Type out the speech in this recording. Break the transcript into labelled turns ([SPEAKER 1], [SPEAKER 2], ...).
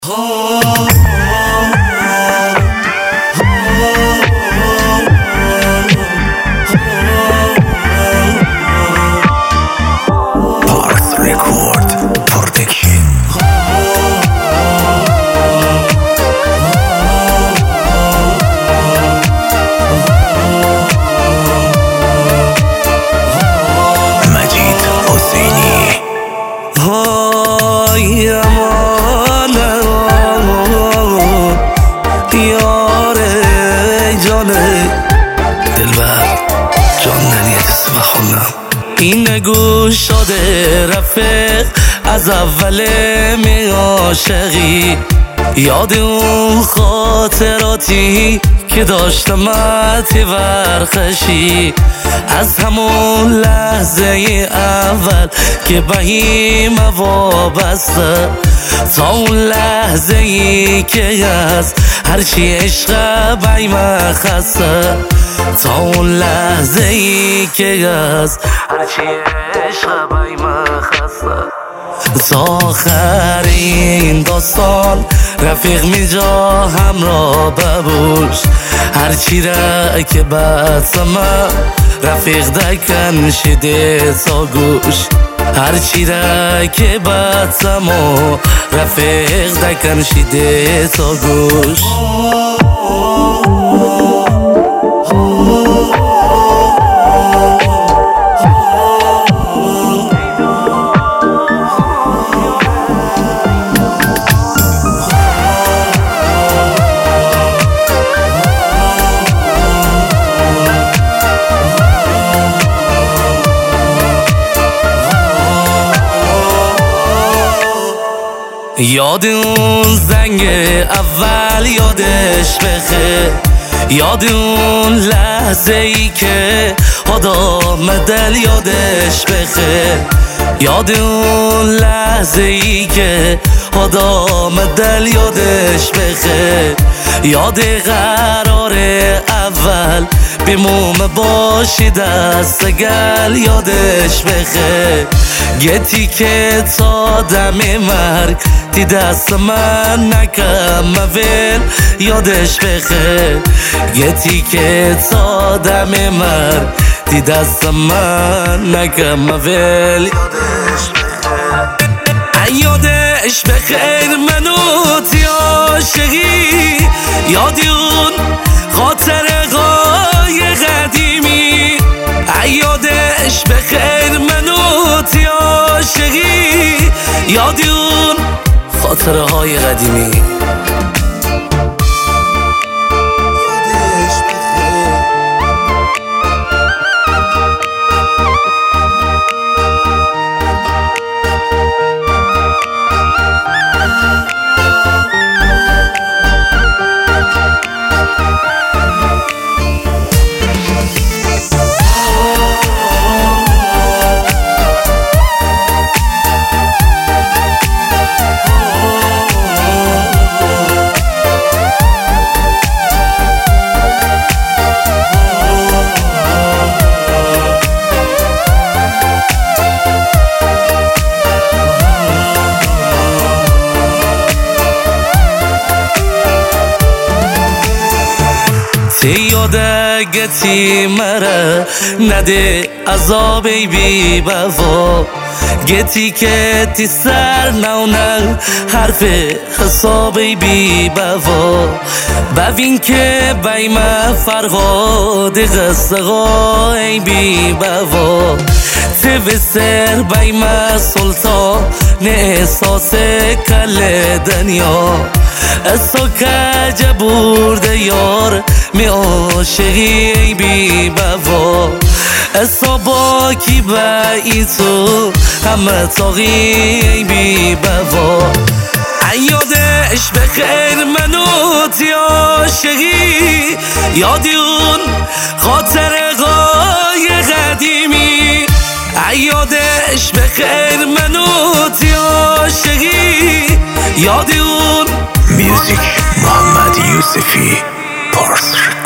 [SPEAKER 1] Parth Record Protection. Majid Hosseini.
[SPEAKER 2] این گوش شده رفیق از اول می عاشقی، یاد اون خاطراتی که داشتم تی ورخشی، از همون لحظه اول که بهیم وابسته تا اون لحظه ای که از هرچی عشق بیم خسته، تا اون لحظه ای که از هرچی عشق بیم خسته، تا آخرین داستان رفیق میجا همراه ببوش، هرچی را که بسمه رفیق دکن شده تا گوش، هرچی را که بسمه رفیق دکن شده تا گوش. یاد اون زنگ اول یادش بخیر، یاد اون لحظه ای که آدم دل یادش بخیر، یاد اون لحظه ای که آدم دل یادش بخیر، یاد قرار اول بیموم باشی دست گل یادش بخیر، گتی که تا دم مرگ تی دست من نکم مویل یادش بخیر، گتی که تا دم مرگ تی دست من نکم مویل یادش بخیر، یادش بخیر منو تی عاشقی، یادی اون خاطر قای قدیمی، یادش بخیر منو تی عاشقی، یادی اون خاطره های قدیمی. گتی مرا نده عذابی بی بوا، گتی که تی سر نونه حرف حسابی بی بوا، ببین که بیم فرقاد قصه غای بی بوا، تی بسر بیم سلطان احساس کل دنیا، اسا کج برده یار می عاشقی بی بوا، اسا با کی بایی تو همه تاقی بی بوا، یادش بخیر منو تی عاشقی، یادی اون خاطر قای قدیمی، یادش بخیر منو تی عاشقی، یادی اون
[SPEAKER 1] Music Muhammad Yusufi Parth